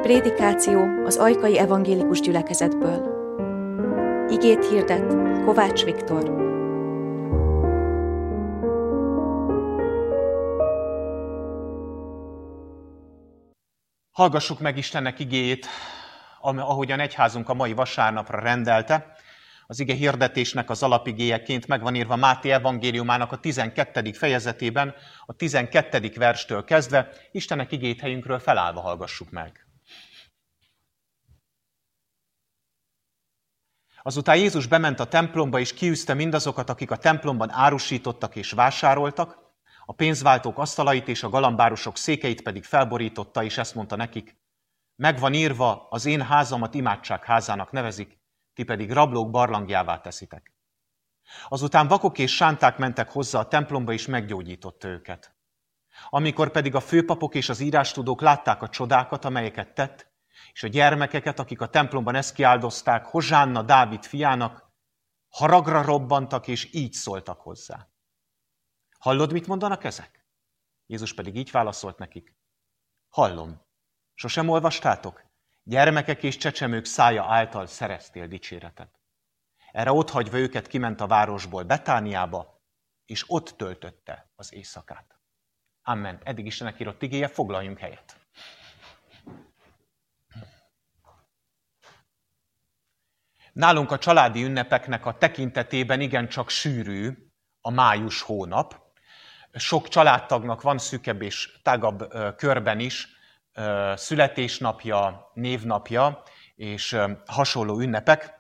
Prédikáció az Ajkai Evangélikus Gyülekezetből. Igét hirdet Kovács Viktor. Hallgassuk meg Istennek igéjét, ahogyan egyházunk a mai vasárnapra rendelte. Az ige hirdetésnek az alapigéjeként meg van írva Máté evangéliumának a 12. fejezetében, a 12. verstől kezdve. Istennek igéjét helyünkről felállva hallgassuk meg. Azután Jézus bement a templomba, és kiűzte mindazokat, akik a templomban árusítottak és vásároltak, a pénzváltók asztalait és a galambárosok székeit pedig felborította, és ezt mondta nekik: meg van írva, az én házamat imádságházának nevezik, ti pedig rablók barlangjává teszitek. Azután vakok és sánták mentek hozzá a templomba, és meggyógyította őket. Amikor pedig a főpapok és az írástudók látták a csodákat, amelyeket tett, és a gyermekeket, akik a templomban ezt kiáldozták, Hozsánna Dávid fiának, haragra robbantak, és így szóltak hozzá. Hallod, mit mondanak ezek? Jézus pedig így válaszolt nekik: hallom. Sosem olvastátok? Gyermekek és csecsemők szája által szereztél dicséretet. Erre otthagyva őket kiment a városból Betániába, és ott töltötte az éjszakát. Amen. Eddig Istennek írott igéje, foglaljunk helyet. Nálunk a családi ünnepeknek a tekintetében igencsak sűrű a május hónap. Sok családtagnak van szűkebb és tágabb körben is születésnapja, névnapja és hasonló ünnepek.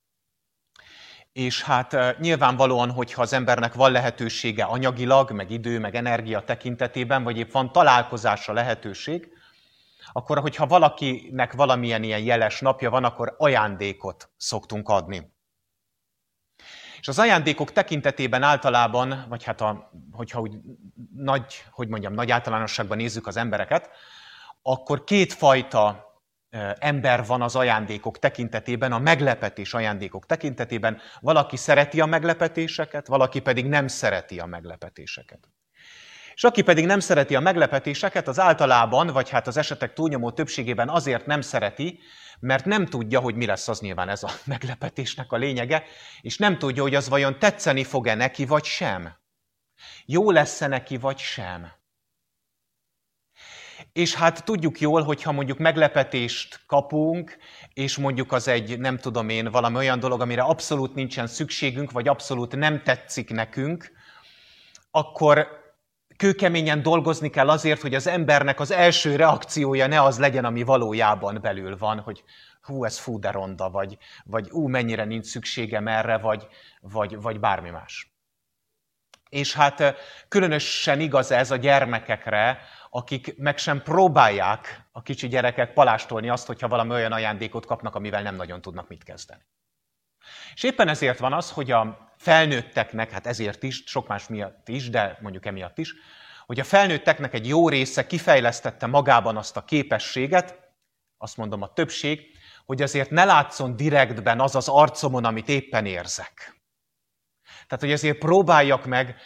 És hát nyilvánvalóan, hogyha az embernek van lehetősége anyagilag, meg idő, meg energia tekintetében, vagy épp van találkozásra lehetőség, akkor, hogyha valakinek valamilyen ilyen jeles napja van, akkor ajándékot szoktunk adni. És az ajándékok tekintetében általában, vagy hát hogyha úgy nagy általánosságban nézzük az embereket, akkor kétfajta ember van az ajándékok tekintetében, a meglepetés ajándékok tekintetében. Valaki szereti a meglepetéseket, valaki pedig nem szereti a meglepetéseket. És aki pedig nem szereti a meglepetéseket, az általában, vagy hát az esetek túlnyomó többségében azért nem szereti, mert nem tudja, hogy mi lesz, az nyilván ez a meglepetésnek a lényege, és nem tudja, hogy az vajon tetszeni fog-e neki, vagy sem. Jó lesz-e neki, vagy sem. És hát tudjuk jól, hogyha mondjuk meglepetést kapunk, és mondjuk az egy, nem tudom én, valami olyan dolog, amire abszolút nincsen szükségünk, vagy abszolút nem tetszik nekünk, akkor kőkeményen dolgozni kell azért, hogy az embernek az első reakciója ne az legyen, ami valójában belül van, hogy ez fú de ronda, vagy mennyire nincs szükségem erre, vagy bármi más. És hát különösen igaz ez a gyermekekre, akik meg sem próbálják, a kicsi gyerekek, palástolni azt, hogyha valami olyan ajándékot kapnak, amivel nem nagyon tudnak mit kezdeni. És éppen ezért van az, hogy a felnőtteknek, hát ezért is, sok más miatt is, de mondjuk emiatt is, hogy a felnőtteknek egy jó része kifejlesztette magában azt a képességet, azt mondom a többség, hogy azért ne látszon direktben az az arcomon, amit éppen érzek. Tehát, hogy azért próbáljak meg,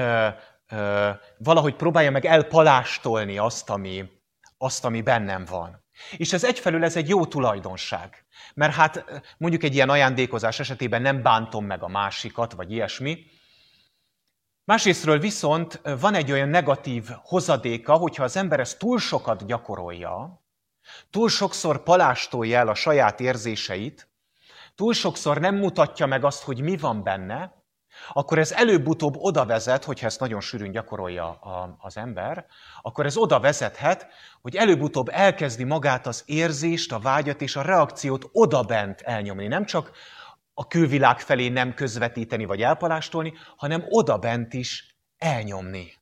valahogy próbálja meg elpalástolni azt, ami bennem van. És ez egyfelől ez egy jó tulajdonság. Mert hát mondjuk egy ilyen ajándékozás esetében nem bántom meg a másikat, vagy ilyesmi. Másrésztről viszont van egy olyan negatív hozadéka, hogyha az ember ezt túl sokat gyakorolja, túl sokszor palástolja el a saját érzéseit, túl sokszor nem mutatja meg azt, hogy mi van benne, akkor ez előbb-utóbb oda vezet, hogyha ezt nagyon sűrűn gyakorolja az ember, akkor ez oda vezethet, hogy előbb-utóbb elkezdi magát az érzést, a vágyat és a reakciót odabent elnyomni. Nem csak a külvilág felé nem közvetíteni vagy elpalástolni, hanem odabent is elnyomni.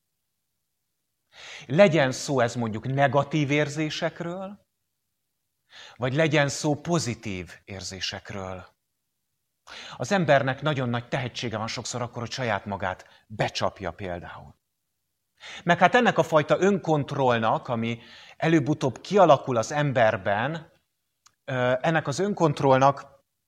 Legyen szó ez mondjuk negatív érzésekről, vagy legyen szó pozitív érzésekről. Az embernek nagyon nagy tehetsége van sokszor akkor, hogy saját magát becsapja például. Meg hát ennek a fajta önkontrollnak, ami előbb-utóbb kialakul az emberben, ennek az önkontrollnak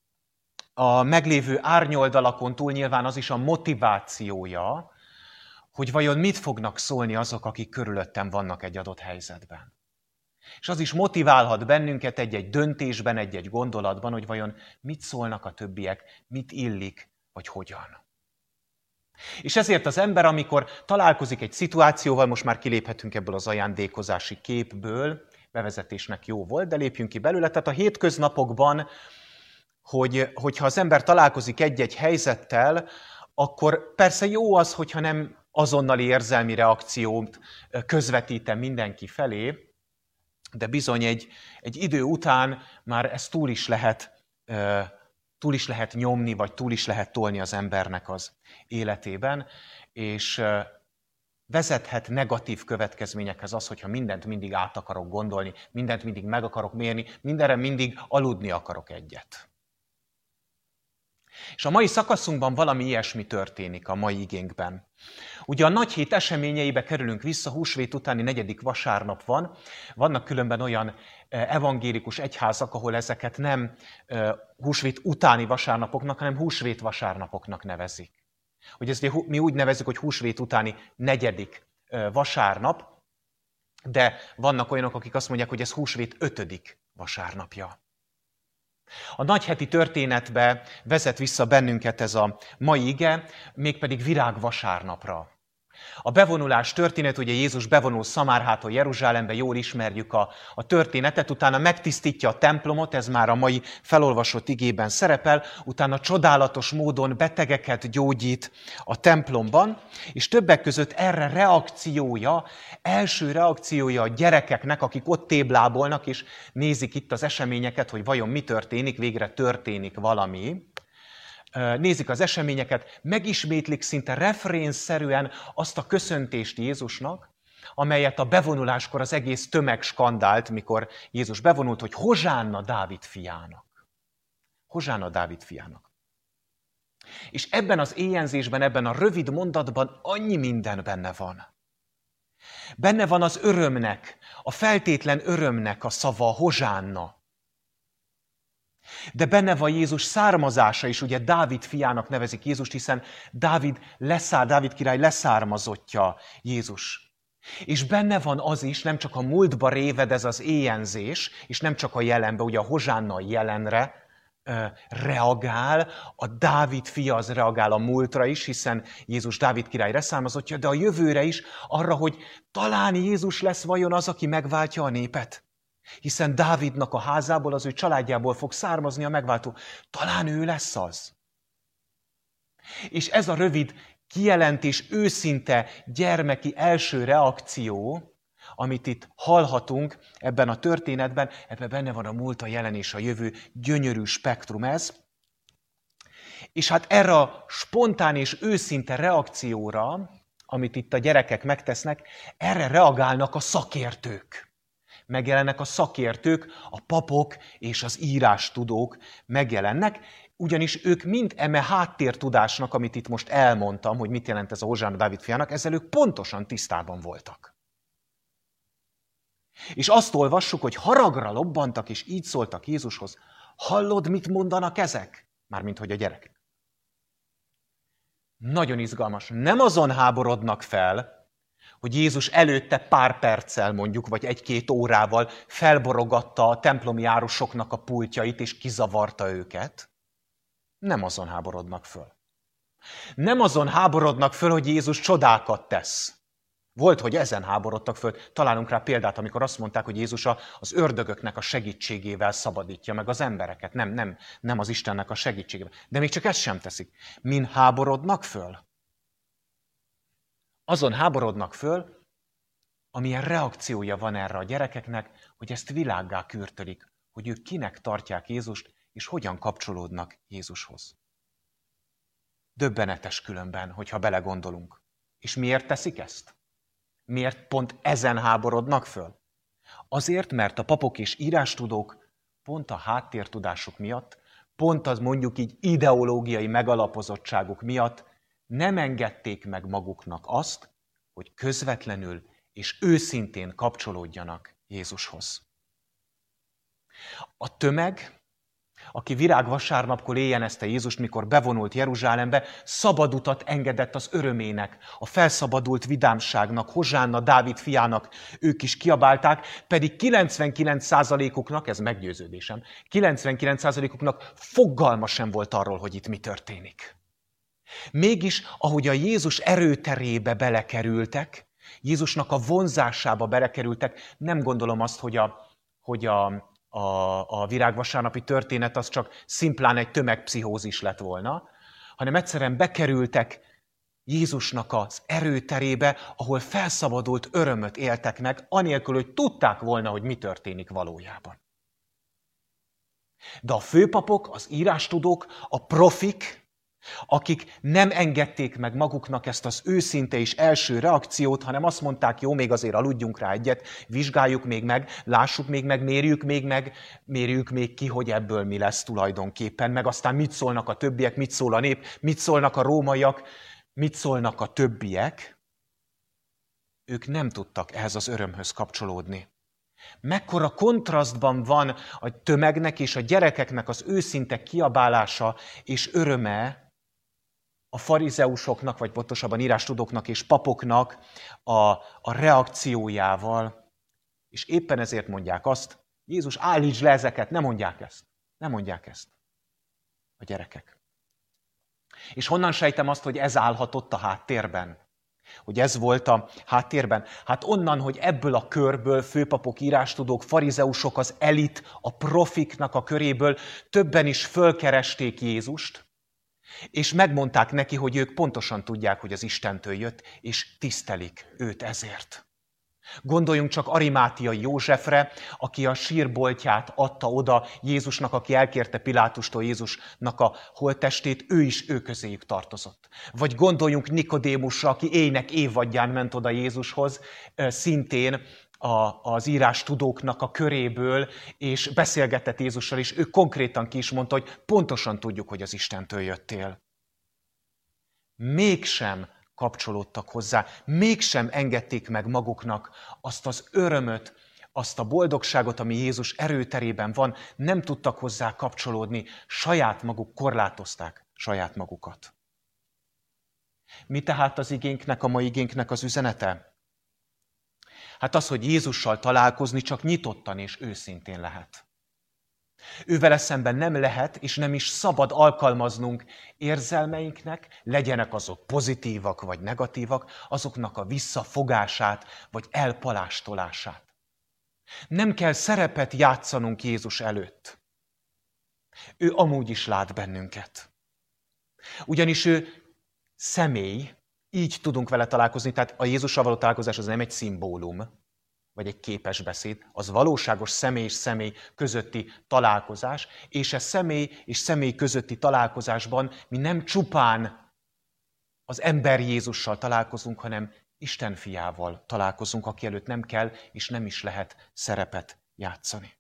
a meglévő árnyoldalakon túl nyilván az is a motivációja, hogy vajon mit fognak szólni azok, akik körülöttem vannak egy adott helyzetben. És az is motiválhat bennünket egy-egy döntésben, egy-egy gondolatban, hogy vajon mit szólnak a többiek, mit illik, vagy hogyan. És ezért az ember, amikor találkozik egy szituációval, most már kiléphetünk ebből az ajándékozási képből, bevezetésnek jó volt, de lépjünk ki belőle. Tehát a hétköznapokban, hogyha az ember találkozik egy-egy helyzettel, akkor persze jó az, hogyha nem azonnali érzelmi reakciót közvetítem mindenki felé, de bizony egy idő után már ezt túl is lehet nyomni, vagy túl is lehet tolni az embernek az életében, és vezethet negatív következményekhez az, hogyha mindent mindig át akarok gondolni, mindent mindig meg akarok mérni, mindenre mindig aludni akarok egyet. És a mai szakaszunkban valami ilyesmi történik a mai igénkben. Ugye a nagyhét eseményeibe kerülünk vissza, húsvét utáni 4. vasárnap van. Vannak különben olyan evangélikus egyházak, ahol ezeket nem húsvét utáni vasárnapoknak, hanem húsvét vasárnapoknak nevezik. Hogy ezt mi úgy nevezzük, hogy húsvét utáni 4. vasárnap, de vannak olyanok, akik azt mondják, hogy ez húsvét 5. vasárnapja. A nagyheti történetbe vezet vissza bennünket ez a mai ige, mégpedig virágvasárnapra. A bevonulás történet, ugye Jézus bevonul Szamárhától Jeruzsálembe, jól ismerjük a történetet, utána megtisztítja a templomot, ez már a mai felolvasott igében szerepel, utána csodálatos módon betegeket gyógyít a templomban, és többek között erre első reakciója a gyerekeknek, akik ott téblábolnak, és nézik itt az eseményeket, hogy vajon mi történik, végre történik valami. Nézik az eseményeket, megismétlik szinte refrénszerűen azt a köszöntést Jézusnak, amelyet a bevonuláskor az egész tömeg skandált, mikor Jézus bevonult, hogy Hozsánna Dávid fiának. Hozsánna Dávid fiának. És ebben az éjjenzésben, ebben a rövid mondatban annyi minden benne van. Benne van az örömnek, a feltétlen örömnek a szava, Hozsánna. De benne van Jézus származása is, ugye Dávid fiának nevezik Jézust, hiszen Dávid király leszármazottja Jézus. És benne van az is, nem csak a múltba réved ez az éjjenzés, és nem csak a jelenbe, ugye a Hozsánna a jelenre reagál, a Dávid fia az reagál a múltra is, hiszen Jézus Dávid király leszármazottja, de a jövőre is arra, hogy talán Jézus lesz vajon az, aki megváltja a népet. Hiszen Dávidnak a házából, az ő családjából fog származni a megváltó. Talán ő lesz az. És ez a rövid kijelentés, őszinte gyermeki első reakció, amit itt hallhatunk ebben a történetben, ebben benne van a múlt, a jelen és a jövő, gyönyörű spektrum ez. És hát erre a spontán és őszinte reakcióra, amit itt a gyerekek megtesznek, erre reagálnak a szakértők. Megjelennek a szakértők, a papok és az írástudók megjelennek, ugyanis ők mind eme háttértudásnak, amit itt most elmondtam, hogy mit jelent ez a Hozsánna Dávid fiának, ezzel ők pontosan tisztában voltak. És azt olvassuk, hogy haragra lobbantak, és így szóltak Jézushoz, hallod, mit mondanak ezek? Mármint, hogy a gyerekek. Nagyon izgalmas. Nem azon háborodnak fel, hogy Jézus előtte pár perccel mondjuk, vagy 1-2 órával felborogatta a templomi árusoknak a pultjait, és kizavarta őket. Nem azon háborodnak föl. Nem azon háborodnak föl, hogy Jézus csodákat tesz. Volt, hogy ezen háborodtak föl. Találunk rá példát, amikor azt mondták, hogy Jézus az ördögöknek a segítségével szabadítja meg az embereket. Nem az Istennek a segítségével. De még csak ezt sem teszik. Min háborodnak föl? Azon háborodnak föl, amilyen reakciója van erre a gyerekeknek, hogy ezt világgá kürtölik, hogy ők kinek tartják Jézust, és hogyan kapcsolódnak Jézushoz. Döbbenetes különben, hogyha belegondolunk. És miért teszik ezt? Miért pont ezen háborodnak föl? Azért, mert a papok és írástudók pont a háttértudásuk miatt, pont az mondjuk így ideológiai megalapozottságuk miatt nem engedték meg maguknak azt, hogy közvetlenül és őszintén kapcsolódjanak Jézushoz. A tömeg, aki virágvasárnapkor éjjenezte Jézust, mikor bevonult Jeruzsálembe, szabad utat engedett az örömének, a felszabadult vidámságnak, Hozsánna, Dávid fiának, ők is kiabálták, pedig 99%-uknak, ez meggyőződésem, 99%-uknak fogalma sem volt arról, hogy itt mi történik. Mégis, ahogy a Jézus erőterébe belekerültek, Jézusnak a vonzásába belekerültek, nem gondolom azt, hogy a virágvasárnapi történet az csak szimplán egy tömegpszichózis lett volna, hanem egyszerűen bekerültek Jézusnak az erőterébe, ahol felszabadult örömöt éltek meg, anélkül, hogy tudták volna, hogy mi történik valójában. De a főpapok, az írástudók, a profik, akik nem engedték meg maguknak ezt az őszinte és első reakciót, hanem azt mondták, jó, még azért aludjunk rá egyet, vizsgáljuk még meg, lássuk még meg, mérjük még ki, hogy ebből mi lesz tulajdonképpen, meg aztán mit szólnak a többiek, mit szól a nép, mit szólnak a rómaiak, mit szólnak a többiek. Ők nem tudtak ehhez az örömhöz kapcsolódni. Mekkora kontrasztban van a tömegnek és a gyerekeknek az őszinte kiabálása és öröme a farizeusoknak, vagy pontosabban írástudóknak és papoknak a reakciójával. És éppen ezért mondják azt, Jézus, állítsd le ezeket, ne mondják ezt. Ne mondják ezt a gyerekek. És honnan sejtem azt, hogy ez állhatott a háttérben? Hogy ez volt a háttérben? Hát onnan, hogy ebből a körből, főpapok, írástudók, farizeusok, az elit, a profiknak a köréből többen is fölkeresték Jézust, és megmondták neki, hogy ők pontosan tudják, hogy az Istentől jött, és tisztelik őt ezért. Gondoljunk csak Arimátiai Józsefre, aki a sírboltját adta oda Jézusnak, aki elkérte Pilátustól Jézusnak a holttestét, ő is ő közéjük tartozott. Vagy gondoljunk Nikodémusra, aki éjnek évadján ment oda Jézushoz, szintén az írástudóknak a köréből, és beszélgetett Jézussal, és ő konkrétan ki is mondta, hogy pontosan tudjuk, hogy az Istentől jöttél. Mégsem kapcsolódtak hozzá, mégsem engedték meg maguknak azt az örömöt, azt a boldogságot, ami Jézus erőterében van, nem tudtak hozzá kapcsolódni, saját maguk korlátozták saját magukat. Mi tehát az igénknek, a mai igénknek az üzenete? Hát az, hogy Jézussal találkozni csak nyitottan és őszintén lehet. Ővele szemben nem lehet, és nem is szabad alkalmaznunk érzelmeinknek, legyenek azok pozitívak vagy negatívak, azoknak a visszafogását vagy elpalástolását. Nem kell szerepet játszanunk Jézus előtt. Ő amúgy is lát bennünket. Ugyanis ő személy, így tudunk vele találkozni, tehát a Jézussal való találkozás az nem egy szimbólum, vagy egy képes beszéd, az valóságos személy és személy közötti találkozás, és a személy és személy közötti találkozásban mi nem csupán az ember Jézussal találkozunk, hanem Isten fiával találkozunk, aki előtt nem kell és nem is lehet szerepet játszani.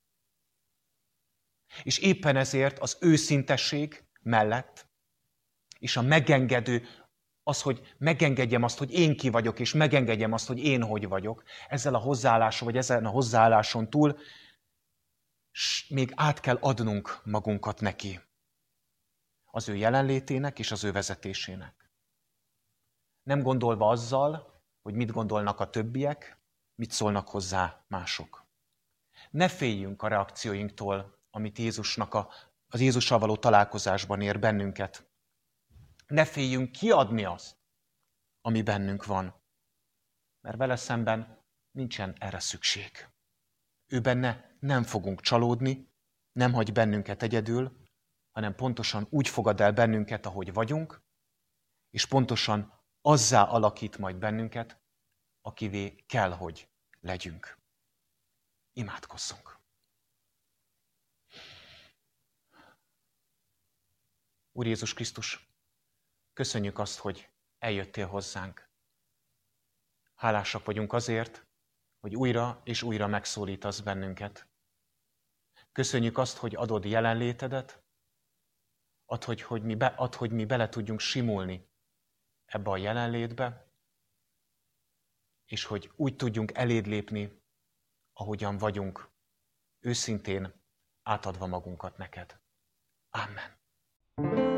És éppen ezért az őszintesség mellett és a megengedő, az, hogy megengedjem azt, hogy én ki vagyok, és megengedjem azt, hogy én hogy vagyok, ezzel a hozzáálláson, vagy ezen a hozzáálláson túl még át kell adnunk magunkat neki. Az ő jelenlétének és az ő vezetésének. Nem gondolva azzal, hogy mit gondolnak a többiek, mit szólnak hozzá mások. Ne féljünk a reakcióinktól, amit az Jézussal való találkozásban ér bennünket. Ne féljünk kiadni azt, ami bennünk van, mert vele szemben nincsen erre szükség. Ő benne nem fogunk csalódni, nem hagy bennünket egyedül, hanem pontosan úgy fogad el bennünket, ahogy vagyunk, és pontosan azzá alakít majd bennünket, akivé kell, hogy legyünk. Imádkozzunk! Úr Jézus Krisztus, köszönjük azt, hogy eljöttél hozzánk. Hálásak vagyunk azért, hogy újra és újra megszólítasz bennünket. Köszönjük azt, hogy adod jelenlétedet, add, hogy mi bele tudjunk simulni ebbe a jelenlétbe, és hogy úgy tudjunk eléd lépni, ahogyan vagyunk, őszintén átadva magunkat neked. Amen.